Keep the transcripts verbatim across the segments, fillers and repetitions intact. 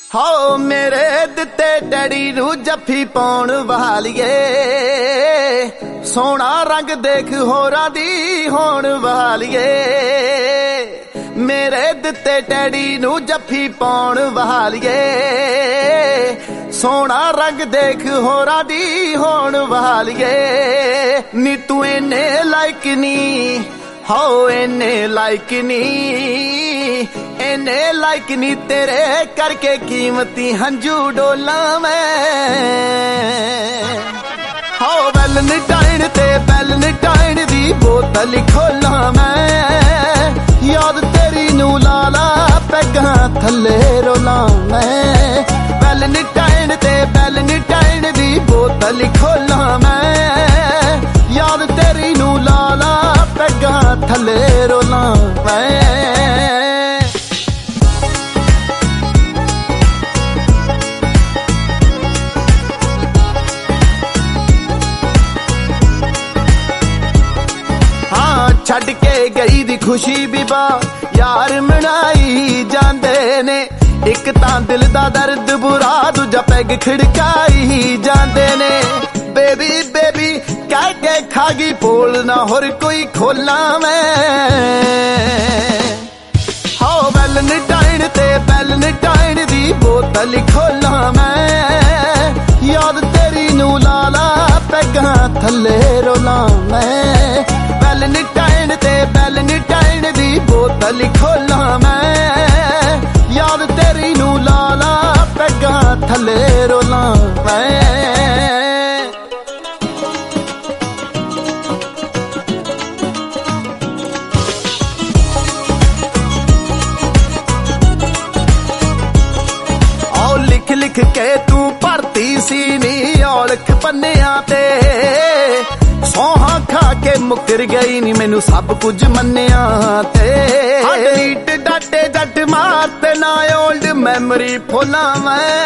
ਹੋ ਮੇਰੇ ਦਿੱਤੇ ਡੈਡੀ ਨੂੰ ਜੱਫੀ ਪਾਉਣ ਵਾਲੀਏ, ਸੋਹਣਾ ਰੰਗ ਦੇਖ ਹੋਰਾਂ ਦੀ ਹੋਣ ਵਾਲੀਏ। ਮੇਰੇ ਦਿੱਤੇ ਡੈਡੀ ਨੂੰ ਜੱਫੀ ਪਾਉਣ ਵਾਲੀਏ, ਸੋਹਣਾ ਰੰਗ ਦੇਖ ਹੋਰਾਂ ਦੀ ਹੋਣ ਵਾਲੀਏ। ਨੀ ਤੂੰ ਇਹਨੇ ਲਾਇਕ ਨੀ, ਹੋ ਇਹਨੇ ਲਾਇਕ ਨੀ, ਇਹਨੇ ਲਾਇਕ ਨੀ, ਤੇਰੇ ਕਰਕੇ ਕੀਮਤੀ ਹੰਝੂ ਡੋਲਾਂ ਮੈਂ। ਹੋ ਵੈਲਨਟਾਈਨ ਤੇ ਵੈਲਨਟਾਈਨ ਦੀ ਬੋਤਲ ਖੋਲਾਂ ਮੈਂ, ਯਾਦ ਤੇਰੀ ਨੂੰ ਲਾਲਾ ਪੈਗਾਂ ਥੱਲੇ ਰੋਲਾਂ ਮੈਂ। ਵੈਲਨਟਾਈਨ ਤੇ ਵੈਲਨਟਾਈਨ ਦੀ ਬੋਤਲ ਖੋਲਾਂ ਮੈਂ, ਯਾਦ ਤੇਰੀ ਨੂੰ ਲਾਲਾ ਪੈਗਾਂ ਥੱਲੇ ਰੋਲਾਂ ਮੈਂ। ਛੱਡ ਕੇ ਗਈ ਦੀ ਖੁਸ਼ੀ ਵੀ ਬਾ ਯਾਰ ਮਨਾਈ ਜਾਂਦੇ ਨੇ, ਇੱਕ ਤਾਂ ਦਿਲ ਦਾ ਦਰਦ ਬੁਰਾ, ਦੂਜਾ ਪੈਗ ਖੜਕਾਈ ਜਾਂਦੇ ਨੇ। ਬੇਬੀ ਬੇਬੀ ਕਹਿ ਕੇ ਖਾ ਗਈ ਪੋਲ, ਨਾ ਹੋਰ ਕੋਈ ਖੋਲਾਂ ਮੈਂ। ਹੋ ਵੈਲਨਟਾਈਨ ਤੇ ਵੈਲਨਟਾਈਨ ਦੀ ਬੋਤਲ ਖੋਲਾਂ ਮੈਂ, ਯਾਦ ਤੇਰੀ ਨੂੰ ਲਾਲਾ ਪੈਗਾਂ ਥੱਲੇ ਰੋਲਾਂ ਮੈਂ। ਵੈਲਨਟਾਈਨ ਤੇ ਵੈਲਨਟਾਈਨ ਦੀ ਬੋਤਲ ਖੋਲਾਂ ਮੈਂ, ਯਾਦ ਤੇਰੀ ਨੂੰ ਲਾਲਾ ਪੈਗਾਂ ਥੱਲੇ ਰੋਲਾਂ ਮੈਂ। ਆਓ ਲਿਖ ਲਿਖ ਕੇ ਤੂੰ ਭਰਤੀ ਸੀ ਨੀ ਔਲਖ ਪੰਨਿਆਂ ਤੇ, ਸੌਹਾਂ ਖਾ ਕੇ ਮੁੱਕਰ ਗਈ ਨੀ ਮੈਨੂੰ ਸਭ ਕੁਝ ਮੰਨਿਆ ਤੇ। ਡੀਟ ਡਾਟੇ ਜੱਟ ਮਾਰ ਤੇ ਨਾ ਓਲਡ ਮੈਮਰੀ ਫੋਲਾਂ ਮੈਂ।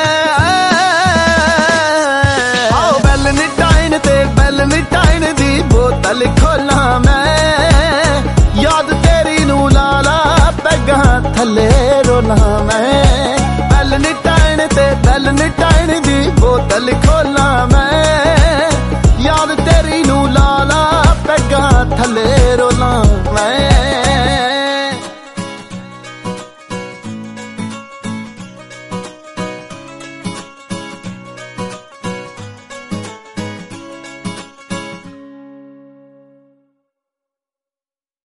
ਆਓ ਵੈਲਨਟਾਈਨ ਤੇ ਵੈਲਨਟਾਈਨ ਦੀ ਬੋਤਲ ਖੋਲਾਂ ਮੈਂ, ਯਾਦ ਤੇਰੀ ਨੂੰ ਲਾਲਾ ਪੈਗਾਂ ਥੱਲੇ ਰੋਲਾਂ ਮੈਂ। ਵੈਲਨਟਾਈਨ ਤੇ ਵੈਲਨਟਾਈਨ ਦੀ ਬੋਤਲ ਖੋਲਾਂ ਮੈਂ, ਯਾਦ ਤੇਰੀ ਨੂੰ ਲਾਲਾ ਪੈਗਾਂ ਥੱਲੇ ਰੋਲਾਂ